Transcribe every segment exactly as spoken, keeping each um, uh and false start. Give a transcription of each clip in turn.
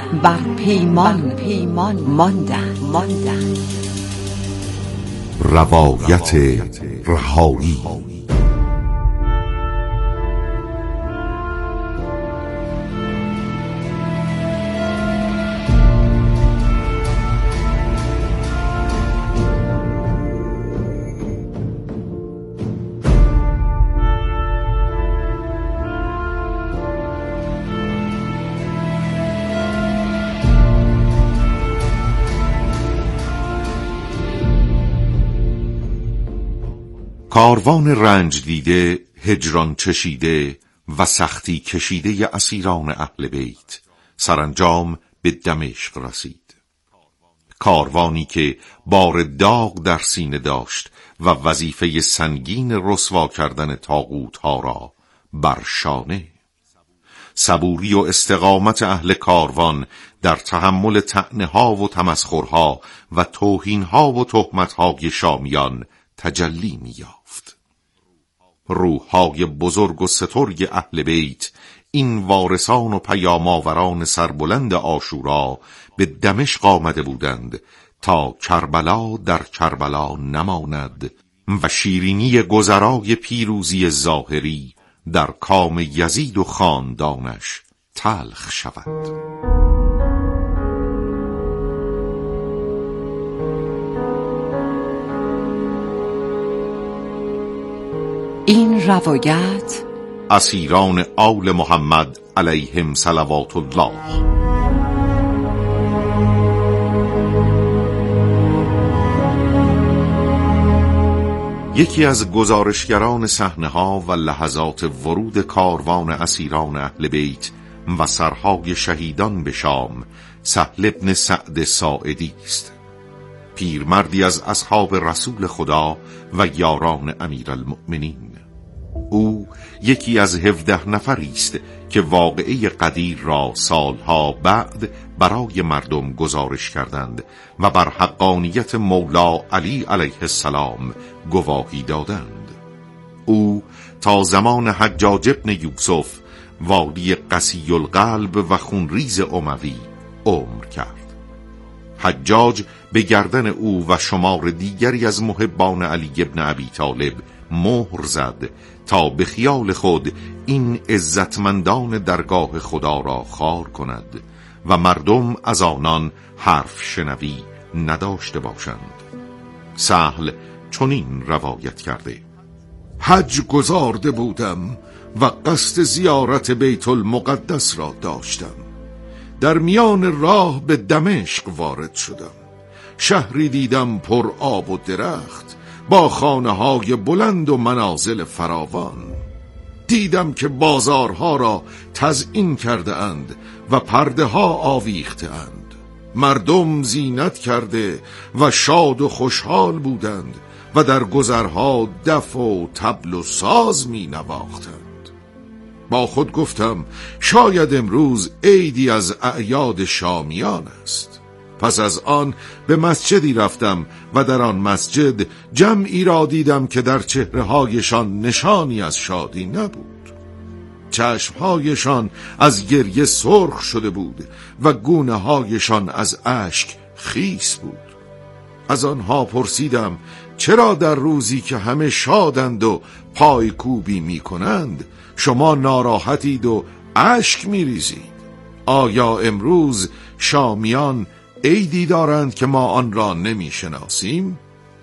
بر پیمان پیمان ماندند ماندند. روایت رهایی. کاروان رنج دیده، هجران چشیده و سختی کشیده اسیران اهل بیت سرانجام به دمشق رسید. کاروانی که بار داغ در سینه داشت و وظیفه سنگین رسوا کردن طاغوت‌ها را بر شانه. صبوری و استقامت اهل کاروان در تحمل طعنه‌ها و تمسخرها و توهین‌ها و تهمت‌های شامیان تجلی می‌یافت. روح‌های بزرگ و سترگ اهل بیت، این وارثان و پیام‌آوران سربلند عاشورا، به دمشق آمده بودند تا کربلا در کربلا نماند و شیرینی گذرای پیروزی ظاهری در کام یزید و خاندانش تلخ شود. این روایت اسیران آل محمد علیهم صلوات الله. یکی از گزارشگران صحنه‌ها و لحظات ورود کاروان اسیران اهل بیت و سرهای شهیدان به شام، سهل بن سعد ساعدی است. پیرمردی از اصحاب رسول خدا و یاران امیرالمؤمنین. او یکی از هفده نفری است که واقعه قدیر را سالها بعد برای مردم گزارش کردند و بر حقانیت مولا علی علیه السلام گواهی دادند. او تا زمان حجاج ابن یوسف، والی قسی القلب و خونریز اموی، عمر کرد. حجاج به گردن او و شمار دیگری از محبان علی ابن ابی طالب مهر زد تا به خیال خود این عزتمندان درگاه خدا را خوار کند و مردم از آنان حرف شنوی نداشته باشند. سهل چنین روایت کرده: حج گزارده بودم و قصد زیارت بیت المقدس را داشتم. در میان راه به دمشق وارد شدم. شهری دیدم پر آب و درخت، با خانه‌های بلند و منازل فراوان. دیدم که بازارها را تزیین کرده اند و پرده ها آویخته اند. مردم زینت کرده و شاد و خوشحال بودند و در گذرها دف و طبل و ساز می نواختند. با خود گفتم شاید امروز عیدی از اعیاد شامیان است. پس از آن به مسجدی رفتم و در آن مسجد جمعی را دیدم که در چهره‌هایشان نشانی از شادی نبود. چشمهایشان از گریه سرخ شده بود و گونه‌هایشان از اشک خیس بود. از آنها پرسیدم چرا در روزی که همه شادند و پای کوبی می کنند شما ناراحتید و اشک می ریزید؟ آیا امروز شامیان عیدی دارند که ما آن را نمی شناسیم؟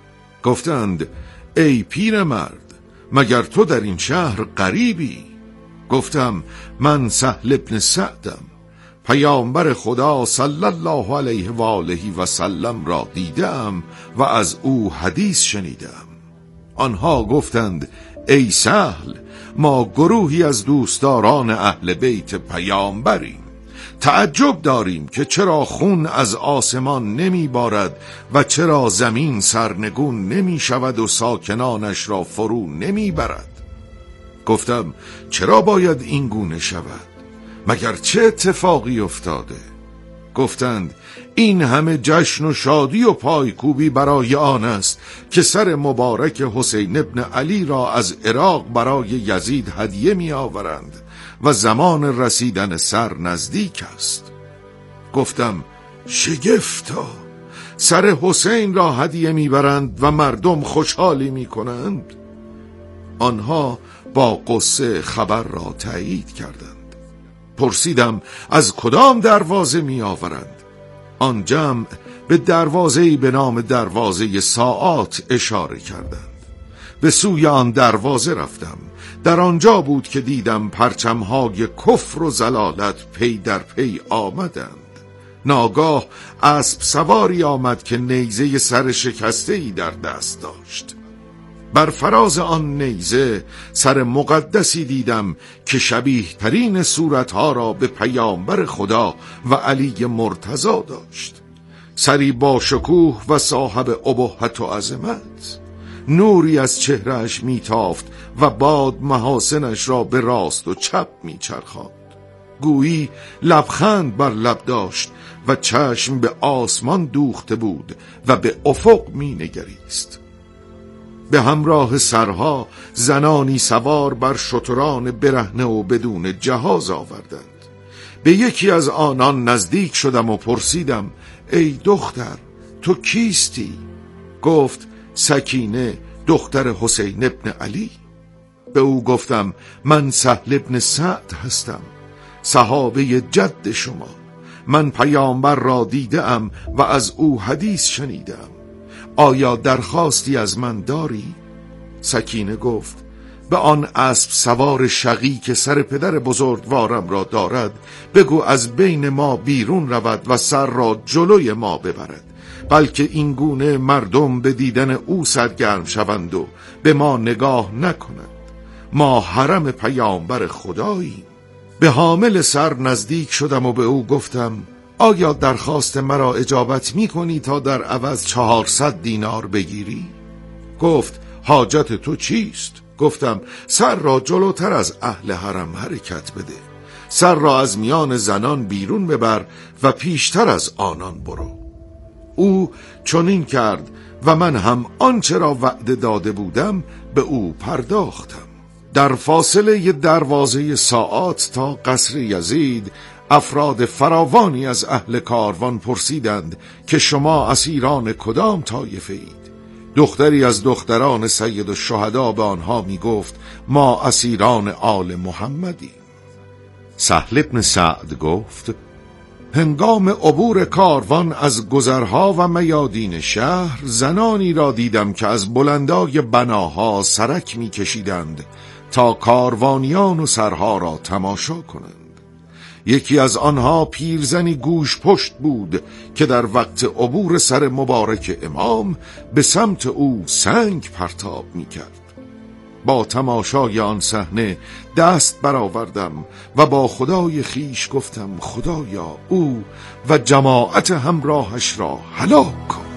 گفتند ای پیرمرد، مگر تو در این شهر غریبی؟ گفتم من سهل بن سعدم، پیامبر خدا صلی الله علیه و آله و سلم را دیدم و از او حدیث شنیدم. آنها گفتند ای سهل، ما گروهی از دوستداران اهل بیت پیامبریم. تعجب داریم که چرا خون از آسمان نمی بارد و چرا زمین سرنگون نمی شود و ساکنانش را فرو نمی برد. گفتم چرا باید این گونه شود؟ مگر چه اتفاقی افتاده؟ گفتند این همه جشن و شادی و پایکوبی برای آن است که سر مبارک حسین ابن علی را از عراق برای یزید هدیه می آورند و زمان رسیدن سر نزدیک است. گفتم شگفتا، سر حسین را هدیه میبرند و مردم خوشحالی میکنند. آنها با قصه خبر را تایید کردند. پرسیدم از کدام دروازه می آورند؟ آن جمع به دروازه‌ای به نام دروازه ساعات اشاره کردند. به سوی آن دروازه رفتم. در آنجا بود که دیدم پرچم‌های کفر و ضلالت پی در پی آمدند. ناگاه اسب سواری آمد که نیزه سر شکسته‌ای در دست داشت. بر فراز آن نیزه سر مقدسی دیدم که شبیه ترین صورتها را به پیامبر خدا و علی مرتضی داشت. سری با شکوه و صاحب ابهت و عظمت. نوری از چهرهش میتافت و باد محاسنش را به راست و چپ میچرخاند. گویی لبخند بر لب داشت و چشم به آسمان دوخته بود و به افق مینگریست. به همراه سرها زنانی سوار بر شتران برهنه و بدون جهاز آوردند. به یکی از آنان نزدیک شدم و پرسیدم ای دختر تو کیستی؟ گفت سکینه دختر حسین ابن علی. به او گفتم من سهل ابن سعد هستم، صحابه جد شما. من پیامبر را دیدم و از او حدیث شنیدم. آیا درخواستی از من داری؟ سکینه گفت به آن اسب سوار شقی که سر پدر بزرگوارم را دارد بگو از بین ما بیرون رود و سر را جلوی ما ببرد، بلکه این گونه مردم به دیدن او سرگرم شوند و به ما نگاه نکنند. ما حرم پیامبر خداییم. به حامل سر نزدیک شدم و به او گفتم آیا درخواست مرا اجابت می کنی تا در عوض چهارصد دینار بگیری؟ گفت حاجت تو چیست؟ گفتم سر را جلوتر از اهل حرم حرکت بده، سر را از میان زنان بیرون ببر و پیشتر از آنان برو. او چنین کرد و من هم آنچه را وعده داده بودم به او پرداختم. در فاصله دروازه ساعات تا قصر یزید افراد فراوانی از اهل کاروان پرسیدند که شما اسیران کدام طایفه اید؟ دختری از دختران سید الشهدا به آنها می گفت ما اسیران آل محمدیم. سهل ابن سعد گفت هنگام عبور کاروان از گذرها و میادین شهر زنانی را دیدم که از بلندای بناها سرک می کشیدند تا کاروانیان و سرها را تماشا کنند. یکی از آنها پیرزنی گوش پشت بود که در وقت عبور سر مبارک امام به سمت او سنگ پرتاب می کرد. با تماشای آن صحنه دست برآوردم و با خدای خیش گفتم خدایا او و جماعت همراهش را هلاک کن.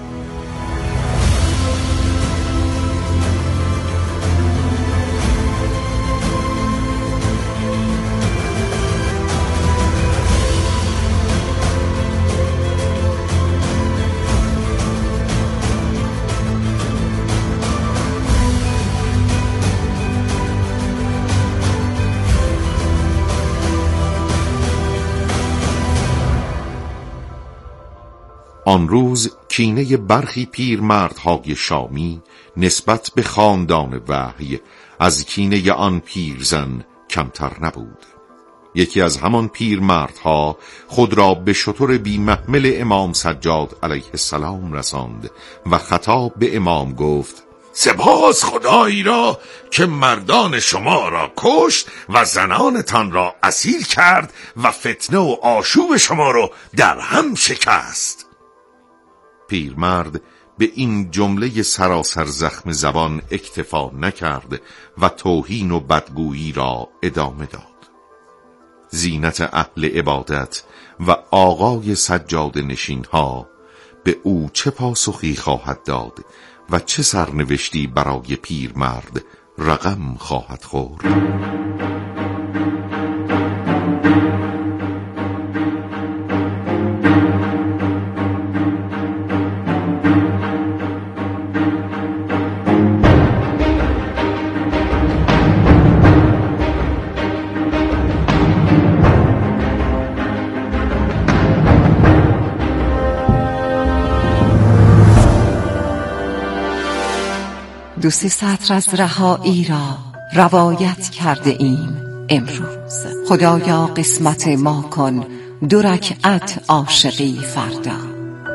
آن روز کینه برخی پیرمردهای شامی نسبت به خاندان وحی از کینه آن پیرزن کمتر نبود. یکی از همان پیرمردها خود را به شتر بی محمل امام سجاد علیه السلام رساند و خطاب به امام گفت سپاس خدایی را که مردان شما را کشت و زنانتان را اسیر کرد و فتنه و آشوب شما را در هم شکست. پیرمرد به این جمله سراسر زخم زبان اکتفا نکرد و توهین و بدگویی را ادامه داد. زینت اهل عبادت و آقای سجاد نشین ها به او چه پاسخی خواهد داد و چه سرنوشتی برای پیرمرد رقم خواهد خورد؟ دو سه سطر از رهایی را روایت کرده ایم امروز. خدایا قسمت ما کن دو رکعت عاشقی فردا.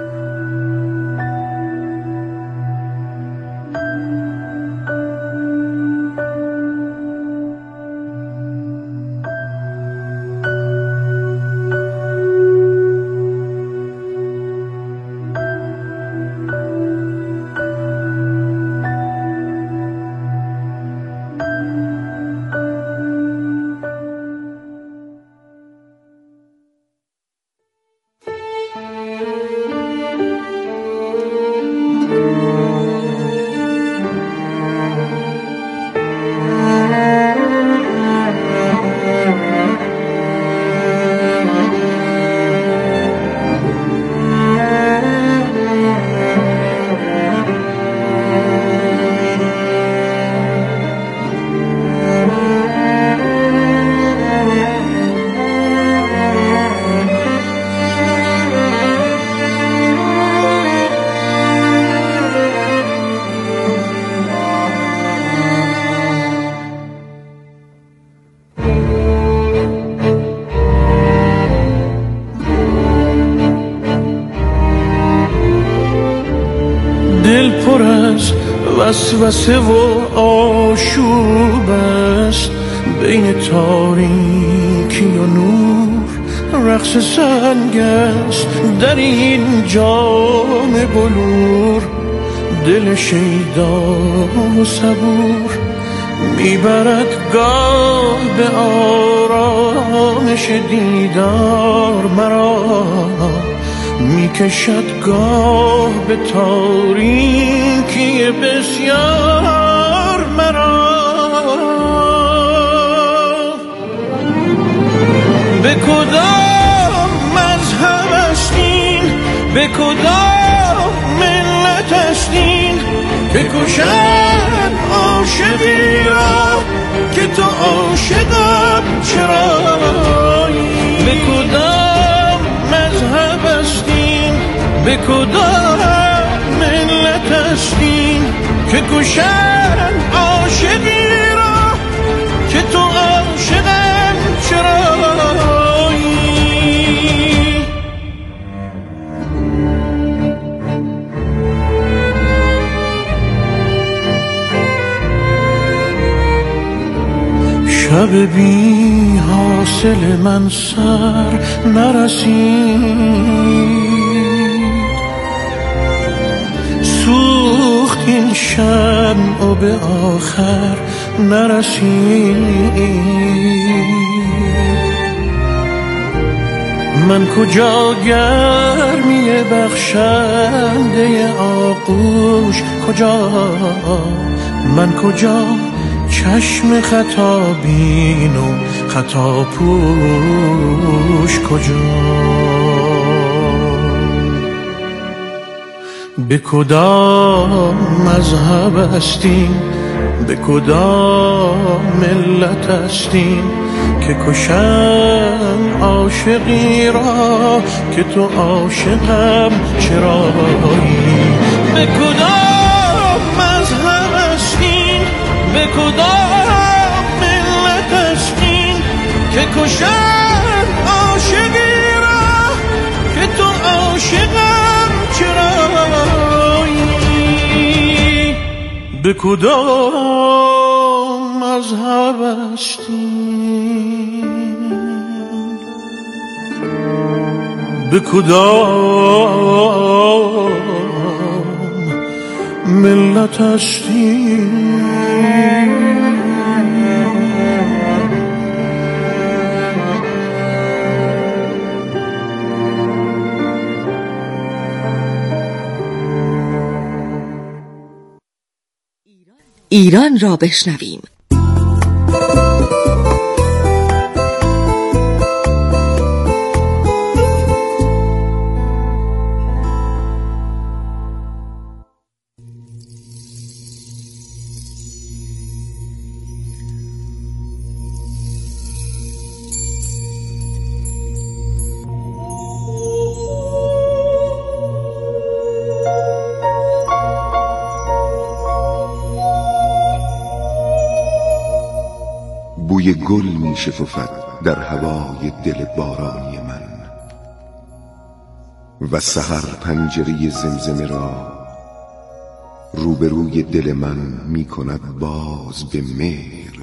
دل پر از وسوسه و آشوب است، بین تاریکی و نور رقص سنگ است در این جام بلور. دل شیدا و صبور میبرد گاه به آرامش دیدار مرا، میکشد گاه به تاریکی بسیار مرا. به کدام مذهب هستین، به کدام ملت هستین که کشد عاشقی را که تو عاشقم چرایی؟ به کدام مذهب هستین، به کدام ملت هستین که کشد عاشقی را که تو عاشقم چرایی؟ شب بی حاصل من سر نرسید، سوخت این شمع و به آخر نرسید. من کجا گرمی بخشنده آغوش، کجا من کجا چشم خطا بین و خطا پوش کجا؟ به کدام مذهب هستین، به کدام ملت هستین که کشن عاشقی را که تو عاشقم چرایی؟ به کدام مذهب هستین، به کدام ملت هستین که کشن عاشقی را که تو عاشقم چرایی؟ به کدام مذهب هستین، به کدام ملت هستین؟ ایران را بشنویم. بوی گل می شکفد در هوای دل بارانی من و سحر پنجره زمزمه را روبروی دل من می کند باز به مهر.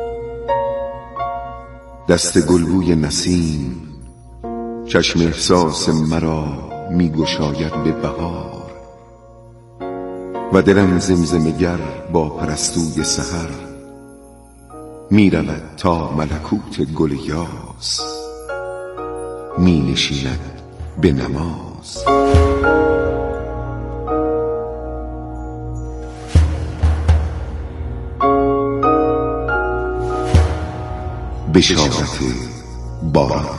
دست گلبوی نسیم چشم احساس مرا می گشاید به بهار و دلم زمزمه‌گر با پرستوی سحر می رود تا ملکوت گل یاس می نشیند به نماز. بشارت باران.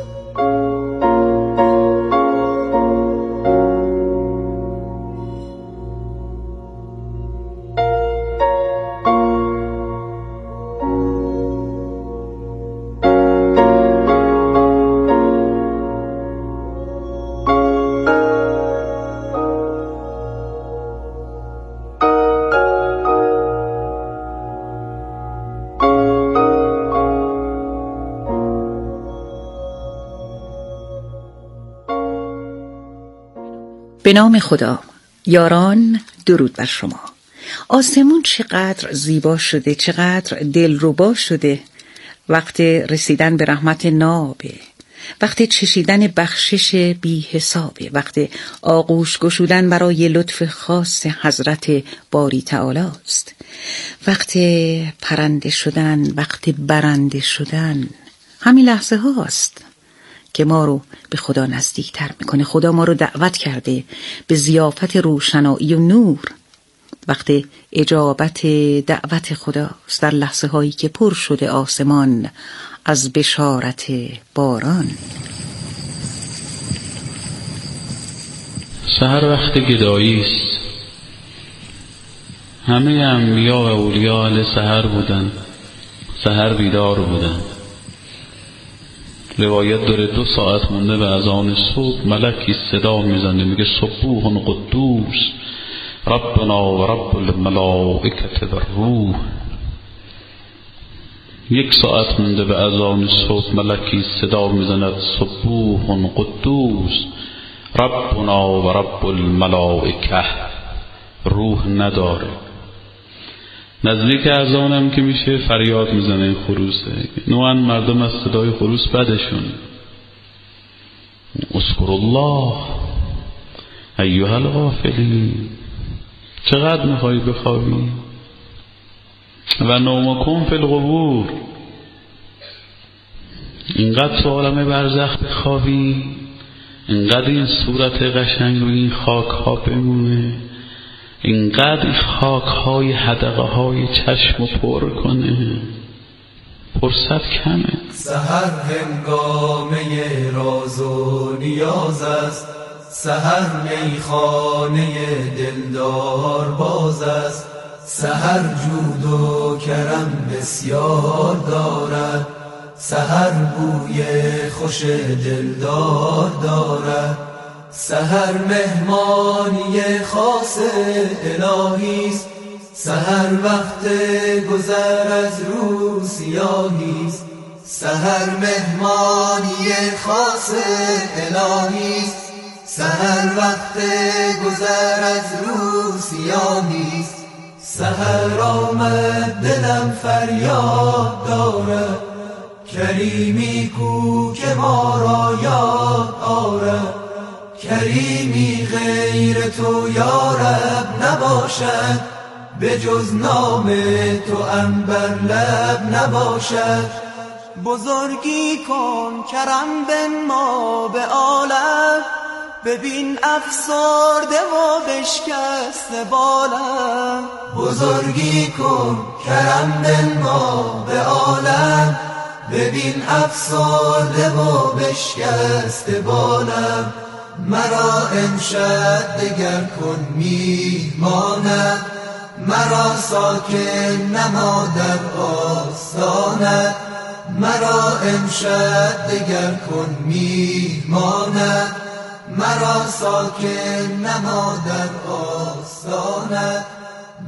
به نام خدا. یاران، درود بر شما. آسمون چقدر زیبا شده، چقدر دلربا شده. وقت رسیدن به رحمت نابه، وقت چشیدن بخشش بی حسابه، وقت آغوش گشودن برای لطف خاص حضرت باری تعالی است. وقت پرنده شدن، وقت برنده شدن، همین لحظه هاست که ما رو به خدا نزدیکتر میکنه. خدا ما رو دعوت کرده به ضیافت روشنایی و نور. وقت اجابت دعوت خداست، در لحظه هایی که پر شده آسمان از بشارت باران. سحر وقت گدایی است. همه انبیا و اولیا اهل سحر بودن، سحر بیدار بودن. روایت داره دو ساعت مونده به اذان صبح ملکی صدا میزنه، میگه سبوح قدوس ربنا و رب الملائکه و الروح. یک ساعت مونده به اذان صبح ملکی صدا میزند سبوح قدوس ربنا و رب الملائکه. روح نداره. نزدیک اذانم که میشه فریاد میزنه این خروسه. نوعا مردم از صدای خروس بدشون. اذکر الله ایها الغافلین. چقدر میخوایی بخوابی؟ و نومکم فی القبور. اینقدر تو عالم برزخ بخوابی، اینقدر این صورت قشنگ روی این خاک ها بمونه، اینقدر خاک های حدقه های چشم پر کنه. فرصت کمه. سحر هنگامه راز و نیاز است، سحر میخانه دلدار باز است. سحر جود و کرم بسیار دارد، سحر بوی خوش دلدار دارد. سحر مهمانی خاص الهیست، سحر وقت گذر از رو سیاهیست. سحر مهمانی خاص الهیست، سحر وقت گذر از رو سیاهیست. سحر آمد دلم فریاد دارد، کریمی کو که ما را یاد آرد. کریمی غیر تو یا رب نباشد، به جز نام تو عنبر لب نباشد. بزرگی کن کرم بنما به عالم، ببین افسرده و بشکسته بالم. بزرگی کن کرم بنما به عالم، ببین افسرده و بشکسته بالم. مرا امشب دگر کن میهمانت، مرا ساکن نما در آستانت. مرا امشب دگر کن میهمانت، مرا ساکن نما در آستانت.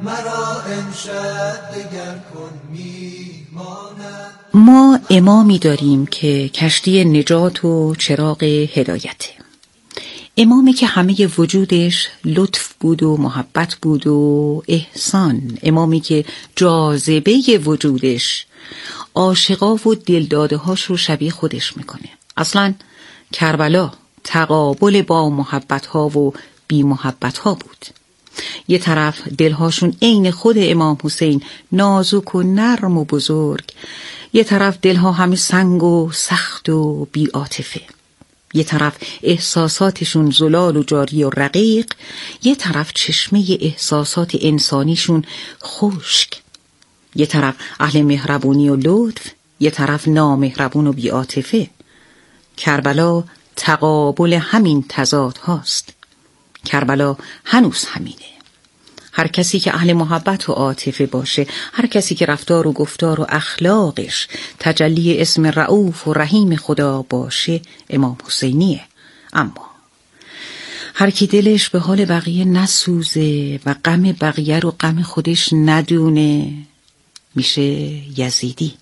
مرا امشب دگر کن میهمانم. ما امامی داریم که کشتی نجات و چراغ هدایته، امامی که همه وجودش لطف بود و محبت بود و احسان، امامی که جاذبه وجودش عاشقا و دلداده هاش رو شبیه خودش میکنه. اصلا کربلا تقابل با محبت ها و بی محبت ها بود. یه طرف دلهاشون عین خود امام حسین، نازک و نرم و بزرگ، یه طرف دلها همه سنگ و سخت و بی عاطفه، یه طرف احساساتشون زلال و جاری و رقیق، یه طرف چشمه احساسات انسانیشون خشک، یه طرف اهل مهربونی و لطف، یه طرف نامهربون و بی عاطفه. کربلا تقابل همین تضاد هاست. کربلا هنوز همینه. هر کسی که اهل محبت و عاطفه باشه، هر کسی که رفتار و گفتار و اخلاقش تجلی اسم رؤوف و رحیم خدا باشه، امام حسینیه. اما هر کی دلش به حال بقیه نسوزه و غم بقیه رو غم خودش ندونه، میشه یزیدی.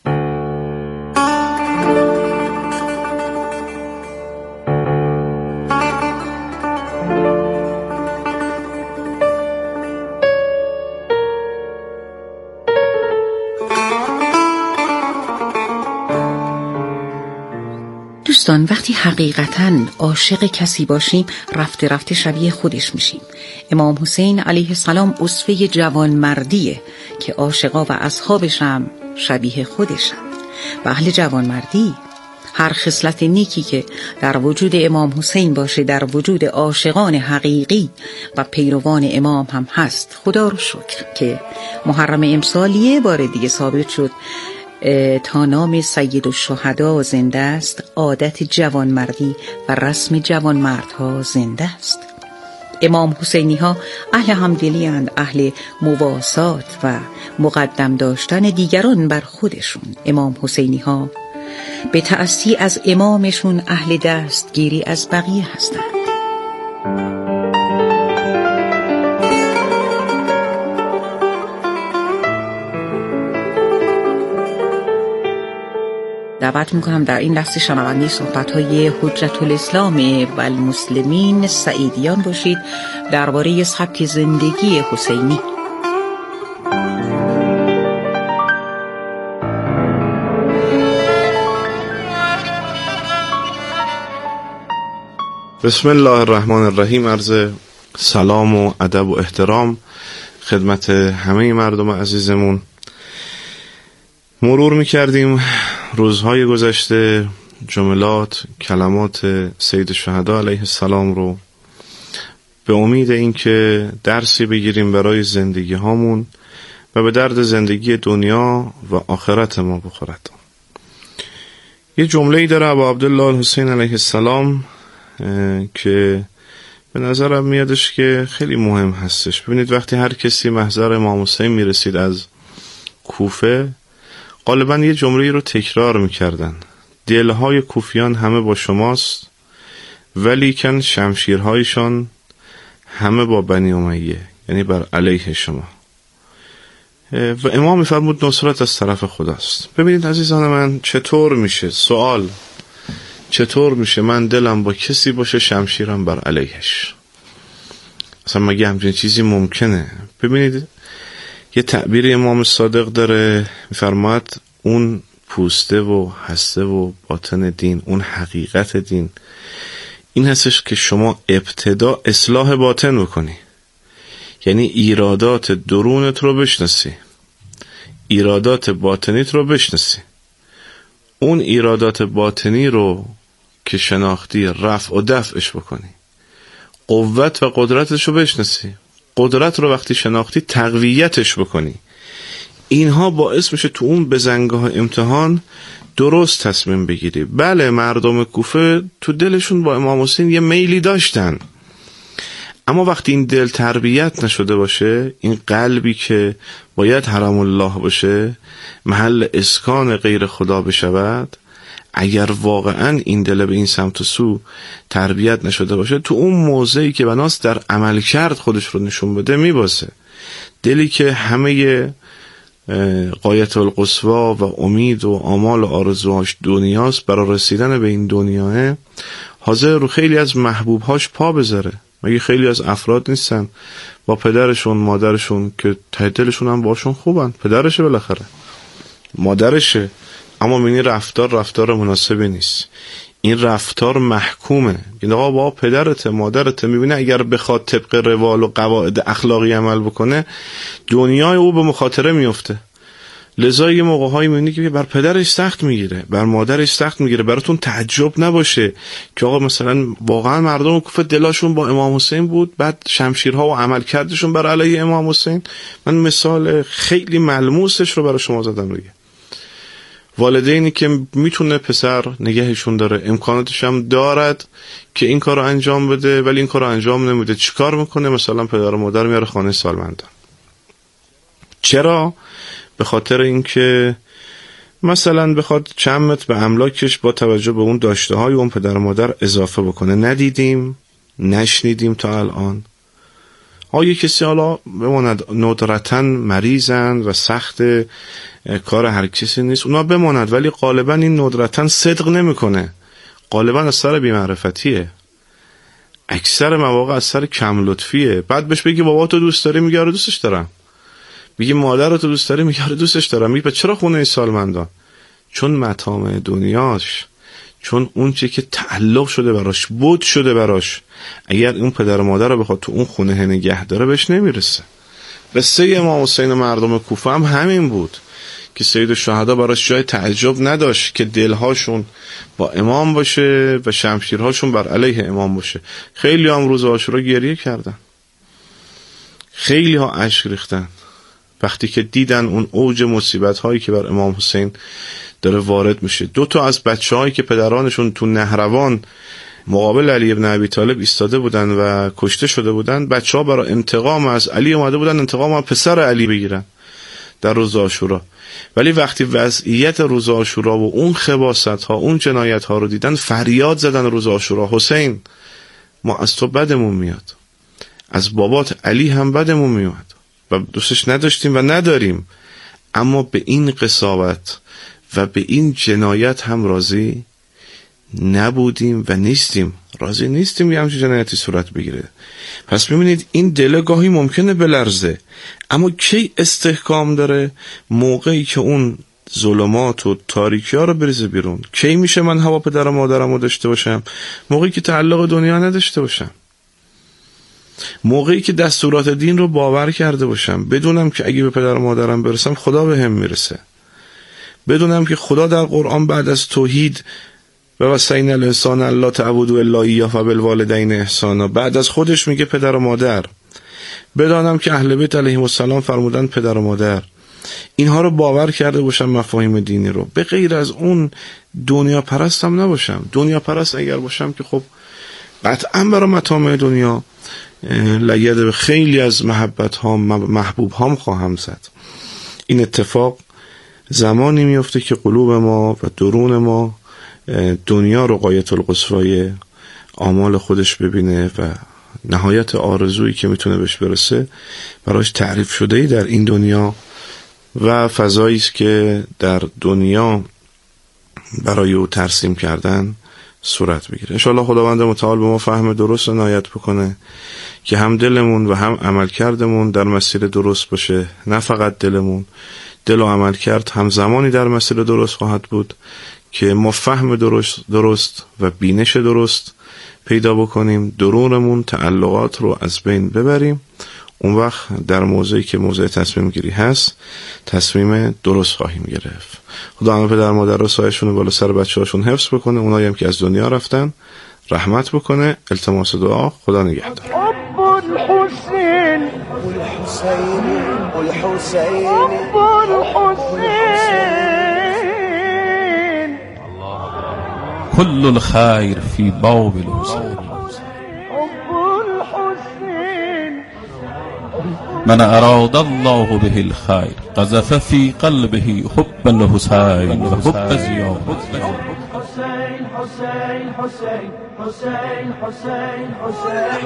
دوستان، وقتی حقیقتاً عاشق کسی باشیم، رفته رفته شبیه خودش میشیم. امام حسین علیه السلام اسوه جوانمردیه که عاشقا و اصحابش هم شبیه خودشن. و اهل جوانمردی، هر خصلت نیکی که در وجود امام حسین باشه در وجود عاشقان حقیقی و پیروان امام هم هست. خدا رو شکر که محرم امسال یه بار دیگه ثابت شد تا نام سید الشهدا زنده است، عادت جوانمردی و رسم جوانمردها زنده است. امام حسینی ها اهل همدلی اند، اهل مواسات و مقدم داشتن دیگران بر خودشون. امام حسینی ها به تأسی از امامشون اهل دستگیری از بقیه هستند. دعوت میکنم در این لحظه شنونده صحبت‌های حجت الاسلام و المسلمین سعیدیان باشید درباره سبک زندگی حسینی. بسم الله الرحمن الرحیم. عرض سلام و ادب و احترام خدمت همه مردم عزیزمون. مرور میکردیم روزهای گذشته جملات کلمات سید الشهدا علیه السلام رو به امید اینکه درسی بگیریم برای زندگی هامون و به درد زندگی دنیا و آخرت ما بخورد. یه جمله‌ای داره ابا عبدالله الحسین علیه السلام که به نظرم میادش که خیلی مهم هستش. ببینید وقتی هر کسی محضر امام حسین میرسید از کوفه، غالبا یه جمله‌ای رو تکرار میکردن: دلهای کوفیان همه با شماست ولیکن شمشیرهایشان همه با بنی امیه، یعنی بر علیه شما. و امام میفرمود نصرت از طرف خداست. ببینید عزیزان من، چطور میشه سوال چطور میشه من دلم با کسی باشه شمشیرم بر علیهش؟ اصلا مگه همچین چیزی ممکنه؟ ببینید یه تعبیر امام صادق داره، میفرماد اون پوسته و هسته و باطن دین، اون حقیقت دین این هستش که شما ابتدا اصلاح باطن بکنی، یعنی ایرادات درونت رو بشناسی، ایرادات باطنیت رو بشناسی. اون ایرادات باطنی رو که شناختی رفع و دفعش بکنی، قوت و قدرتش رو بشناسی، قدرت رو وقتی شناختی تقویتش بکنی. اینها باعث میشه تو اون بزنگاه امتحان درست تصمیم بگیری. بله مردم کوفه تو دلشون با امام حسین یه میلی داشتن، اما وقتی این دل تربیت نشده باشه، این قلبی که باید حرم الله باشه محل اسکان غیر خدا بشود، اگر واقعا این دل به این سمت و سو تربیت نشده باشه، تو اون موضعی که بناست در عمل کرد خودش رو نشون بده میباسه. دلی که همه غایت القصوی و امید و آمال و آرزوهاش دنیاست، برای رسیدن به این دنیاه حاضر رو خیلی از محبوبهاش پا بذاره. مگه خیلی از افراد نیستن با پدرشون مادرشون که ته دلشون هم باشون خوبن، پدرشه بالاخره مادرشه، اما میبینی رفتار رفتار مناسبی نیست، این رفتار محکومه. این آقا با پدرته مادرته، میبینه اگر بخواد طبق روال و قواعد اخلاقی عمل بکنه دنیای او به مخاطره میفته. لذا یه موقع‌هایی میبینی که بر پدرش سخت میگیره، بر مادرش سخت میگیره. براتون تعجب نباشه که آقا مثلا واقعا مردم کوفه دلاشون با امام حسین بود، بعد شمشیرها و عملکردشون بر علیه امام حسین. من مثال خیلی ملموسش رو برای شما زدم دیگه. والدینی که میتونه پسر نگهشون داره، امکاناتش هم دارد که این کار رو انجام بده، ولی این کار رو انجام نمیده. چیکار میکنه؟ مثلا پدر و مادر میاره خانه سالمندان. چرا؟ به خاطر اینکه مثلا بخواد چند متر به املاکش با توجه به اون داشته های اون پدر و مادر اضافه بکنه. ندیدیم نشنیدیم تا الان آیا کسی حالا بماند ندرتاً مریضن و سخت کار هر کسی نیست اونا بماند، ولی غالبا این ندرتاً صدق نمیکنه، غالبا از سر بی‌معرفتیه، اکثر مواقع از سر کم لطفیه. بعد بهش بگی بابا تو دوست داری، میگه آره دوستش دارم. بگی مادر تو دوست داری، میگه آره دوستش دارم. میگه چرا خونه سالمندان؟ چون مطامع دنیاش، چون اون چی که تعلق شده براش، بود شده براش، اگر اون پدر و مادر رو بخواد تو اون خونه نگه داره بهش نمیرسه. قصه امام حسین و مردم کوفه هم همین بود که سید الشهدا براش جای تعجب نداشت که دلهاشون با امام باشه و شمشیرهاشون بر علیه امام باشه. خیلی هم روز عاشورا گریه کردن، خیلی ها اشک ریختن وقتی که دیدن اون اوج مصیبت هایی که بر امام حسین داره وارد میشه. دو تا از بچه هایی که پدرانشون تو نهروان مقابل علی ابن ابی طالب ایستاده بودن و کشته شده بودن، بچه ها برای انتقام از علی اومده بودن انتقام از پسر علی بگیرن در روز عاشورا. ولی وقتی وضعیت روز عاشورا و اون خباثت ها، اون جنایت ها رو دیدن، فریاد زدن روز عاشورا حسین ما از تو بدمون میاد، از بابات علی هم بدمون میاد و دوستش نداشتیم و نداریم، اما به این قساوت و به این جنایت هم راضی نبودیم و نیستیم، راضی نیستیم یه همچین جنایتی صورت بگیره. پس میبینید این دل گاهی ممکنه بلرزه، اما کی استحکام داره؟ موقعی که اون ظلمات و تاریکی ها رو بریزه بیرون. کی میشه من هوا پدر و مادرم رو داشته باشم؟ موقعی که تعلق دنیا نداشته باشم، موقعی که دستورات دین رو باور کرده باشم، بدونم که اگه به پدر و مادرم برسم خدا به هم میرسه، بدونم که خدا در قرآن بعد از توحید و وصینا الانسان الا تعبدوا الا ایاه و بالوالدین احسانا بعد از خودش میگه پدر و مادر، بدانم که اهل بیت علیهم السلام فرمودن پدر و مادر. اینها رو باور کرده باشم، مفاهیم دینی رو، به غیر از اون دنیا پرستم نباشم. دنیا پرست اگر باشم که خب قطعا برای مطامع دنیا لگد به خیلی از محبت ها محبوب هام خواهم زد. این اتفاق زمانی میفته که قلوب ما و درون ما دنیا رو غایت القصوی آمال خودش ببینه و نهایت آرزویی که میتونه بهش برسه براش تعریف شده در این دنیا و فضایی است که در دنیا برای او ترسیم کردن صورت بگیره. انشاءالله خداوند متعال به ما فهم درست عنایت بکنه که هم دلمون و هم عمل کردمون در مسیر درست باشه. نه فقط دلمون، دل و عمل کرد هم زمانی در مسیر درست خواهد بود که ما فهم درست, درست و بینش درست پیدا بکنیم، درونمون تعلقات رو از بین ببریم. اون وقت در موضعی که موضع تصمیم گیری هست تصمیم درست خواهیم گرفت. خدا همه پدر مادر رو سایشون بالا سر بچه هاشون حفظ بکنه، اونایی هم که از دنیا رفتن رحمت بکنه. التماس دعا. خدا نگهدار. ابو الحسین ابو الحسین كل الخير في باب الحسين. من أراد الله به الخير قذف في قلبه حب الحسين وحب زياد. حسين حسين حسين حسين حسين حسين